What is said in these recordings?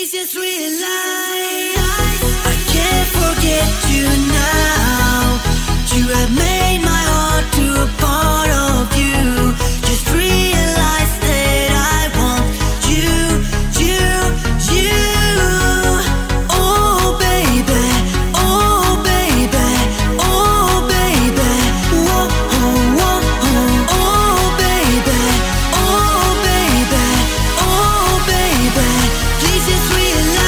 Please just realize I can't forget you now. You have made my heart to a part of you. Just realize that I want you, you, you. Oh baby, oh baby, oh baby. Whoa, whoa, whoa. Oh baby, oh baby, oh baby. Please just realize.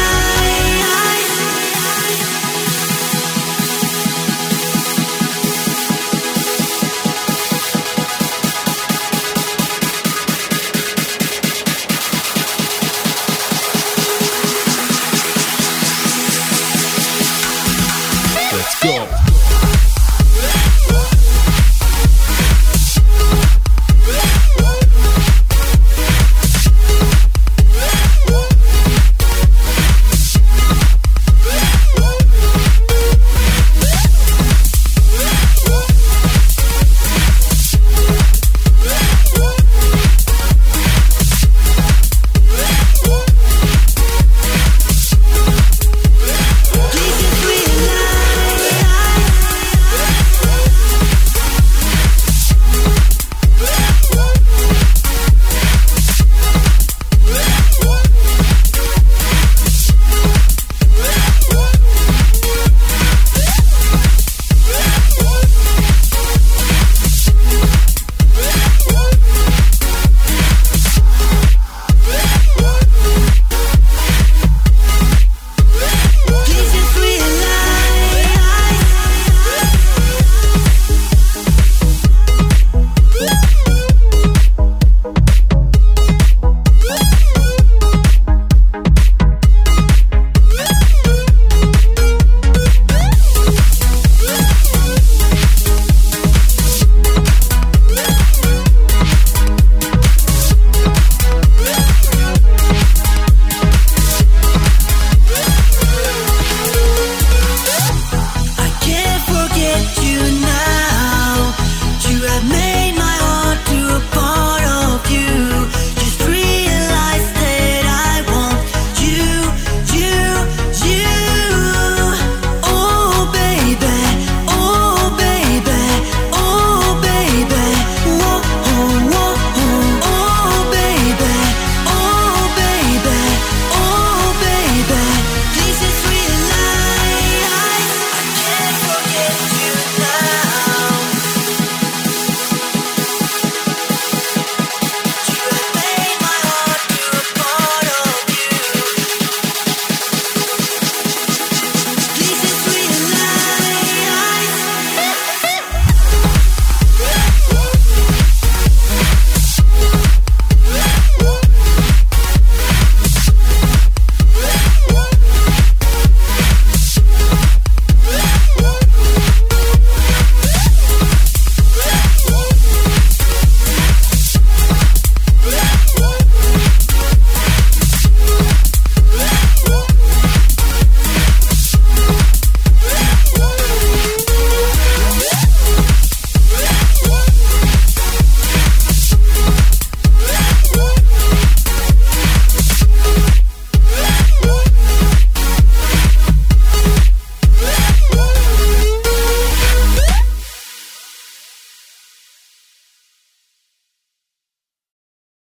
Let's go.